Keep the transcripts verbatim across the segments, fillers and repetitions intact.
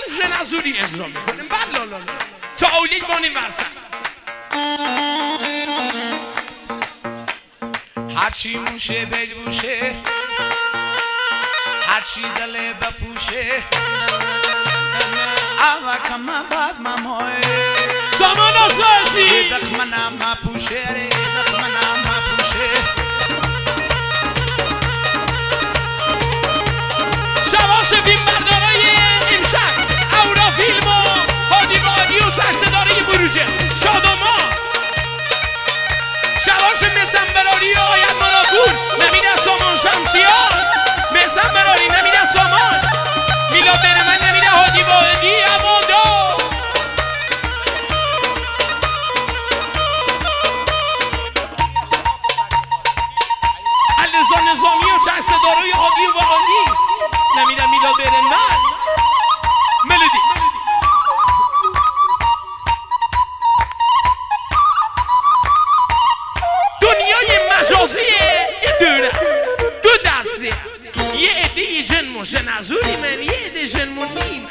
ژنازوری اجرا میکنیم. بله تا اولید بانیم وسط. هرچی موشه بجوشه، هرچی دل بپوشه، اوا کم بعد مامای سامان آسازی دخمنم مپوشه، دخمنم مپوشه. شواش فیلم بردارای امشب اورا فیلم و هادی وادی و سرسداره بروجه شاد و ما شواش میسن براری و آید مراکون نمیده سامان شمسیان میسن براری نمیده سامان میلا برمن نمیده هادی وادی امادا علیزا نظامی و سرسداره هادی و وادی نمیده میلا برمن ملودی دنیای مجازیه دونه دو دسته یه عده ای جنمون ژنازوری من یه عده جنمون نیم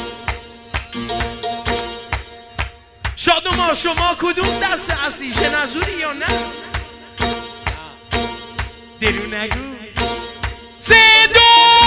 شاد و ما شما کدوم دسته هستی ژنازوری یا نه درو نگو سه دو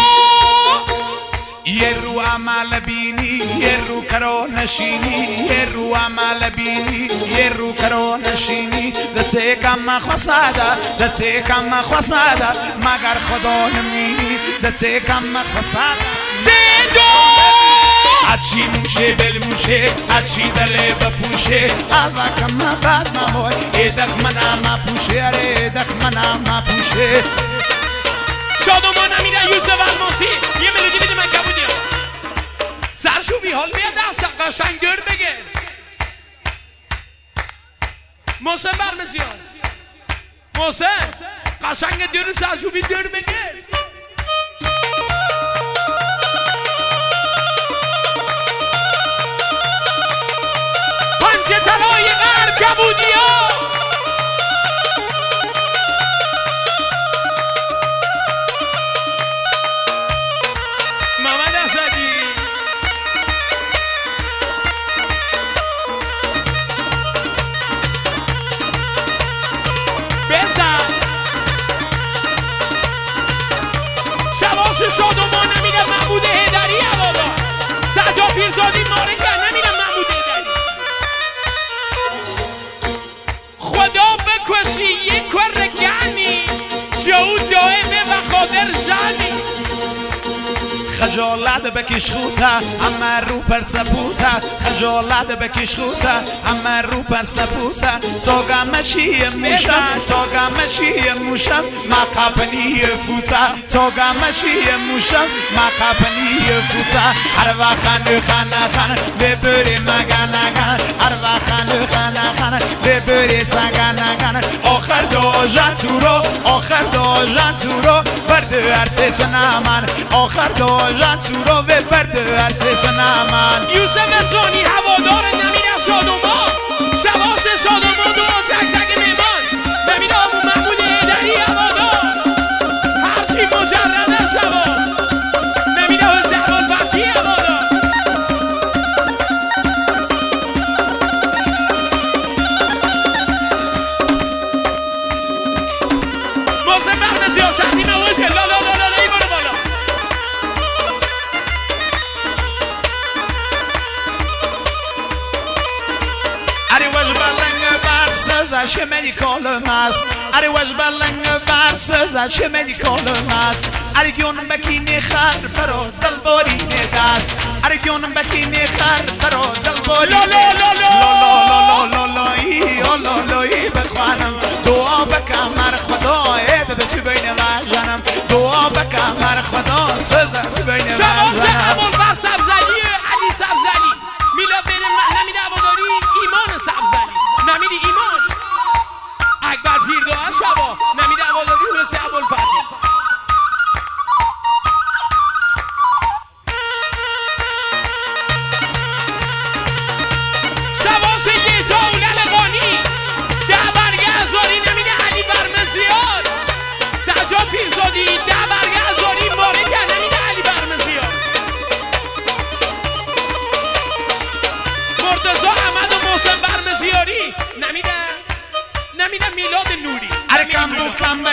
یه رو عمل بینی یه رو کرو نشینی یه رو عمل بینی یه رو کرو نشینی دسته کم خواستاده دسته کم خواستاده مگر خدا نمینی دسته کم خواستاده زندو هرچی موشه دل موشه هرچی دل بپوشه اوا کم بعد مامای ای دخمنم مپوشه اره دخمنم مپوشه. شادو ما نمیده یوسف الماسی یه ملودی بده من کبودیم سرشوبی حال میاد دست قشنگ دور بگه محسن برمزیان محسن قشنگ دور سرشوبی دور بگه پنچه تلای غرب کبودی ها شاد و ما نمیده محمود هیدری عوالا سجا پیرزادی مارکه نمیده محمود هیدری خدا بکشی یک کرگانی جو دائمه و خاطر زنی خجالت بکش خوته اما رو پر سپوته خجالت بکش خوته اما رو پر سپوته تاگم چی موشم تاگم چی موشم مقابنی فوته تاگم چی موشم مقابنی فوته هر وقت خنده خنده خنده ببری مگن نگن هر وقت خنده خنده خنده ببری سگن نگن آخر داجن تو رو آخر داجن تو رو برده ارزه تو نمن آخر داجن تو رو به برده ارزه تو نمن یوسف زونی هوادار نمیده شاد و ما شواس شاد و ما دو تک تک میمان نمیده همون محمود هیدری هوادار هرچی مجرده شوا نمیده و زهبال بچی هوادار محسن برمزی ها چندیم اوشه لا لا لا لا لا ای باره بالا سازش مدیکال ماست اری وز بلنگ بر سازش مدیکال ماست اری گیونم بکینی خر برو دلباری نداست اری گیونم بکینی خر برو دلباری لا لا لا لا لا لا لا لا ای لا لا ای بخوانم دعا بکم مر خدا ایت دست بین وجنم دعا بکم مر خدا سازش بین وجنم شواس ابوالفضل سبزعلی علی سبزعلی میلا بین من نمیده هواداری ایمان سبزعلی نمیده ایمان اکبر پیردوها شبا نمیده هواداری حسین ابوالفضل شواس یه جاولل قانی ده برگه ازاری نمیده علی برمزیار سجا پیرزادی ده برگه ازاری مارکه نمیده علی برمزیار